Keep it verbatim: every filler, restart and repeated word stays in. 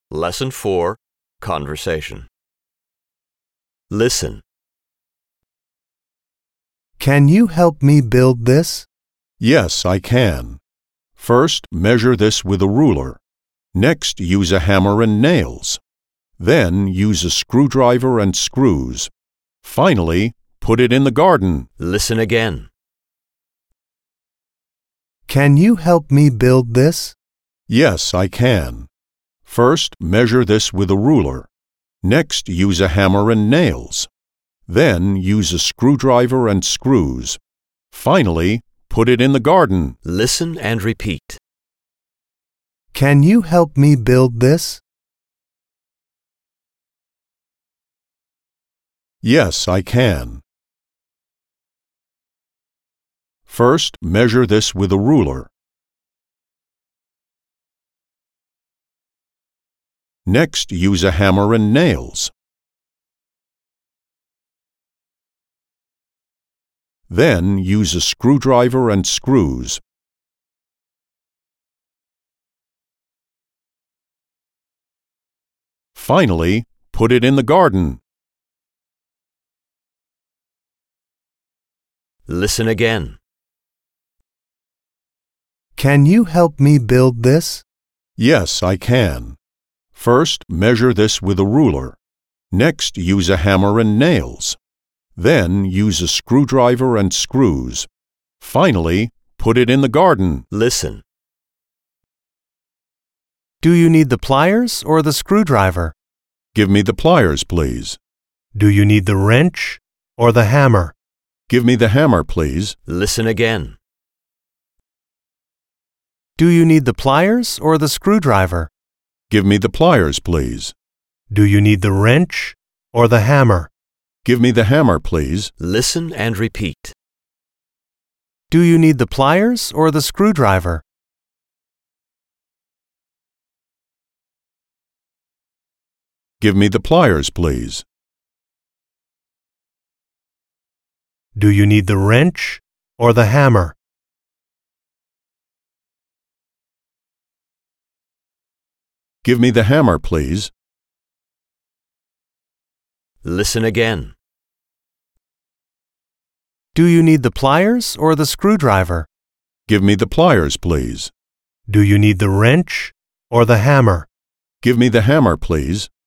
Lesson four, Conversation. Listen. Can you help me build this? Yes, I can. First, measure this with a ruler. Next, use a hammer and nails. Then, use a screwdriver and screws. Finally, put it in the garden. Listen again. Can you help me build this? Yes, I can. First, measure this with a ruler. Next, use a hammer and nails. Then, use a screwdriver and screws. Finally, put it in the garden. Listen and repeat. Can you help me build this? Yes, I can. First, measure this with a ruler. Next, use a hammer and nails. Then, use a screwdriver and screws. Finally, put it in the garden. Listen again. Can you help me build this? Yes, I can. First, measure this with a ruler. Next, use a hammer and nails. Then, use a screwdriver and screws. Finally, put it in the garden. Listen. Do you need the pliers or the screwdriver? Give me the pliers, please. Do you need the wrench or the hammer? Give me the hammer, please. Listen again. Do you need the pliers or the screwdriver? Give me the pliers, please. Do you need the wrench or the hammer? Give me the hammer, please. Listen and repeat. Do you need the pliers or the screwdriver? Give me the pliers, please. Do you need the wrench or the hammer? Give me the hammer, please. Listen again. Do you need the pliers or the screwdriver? Give me the pliers, please. Do you need the wrench or the hammer? Give me the hammer, please.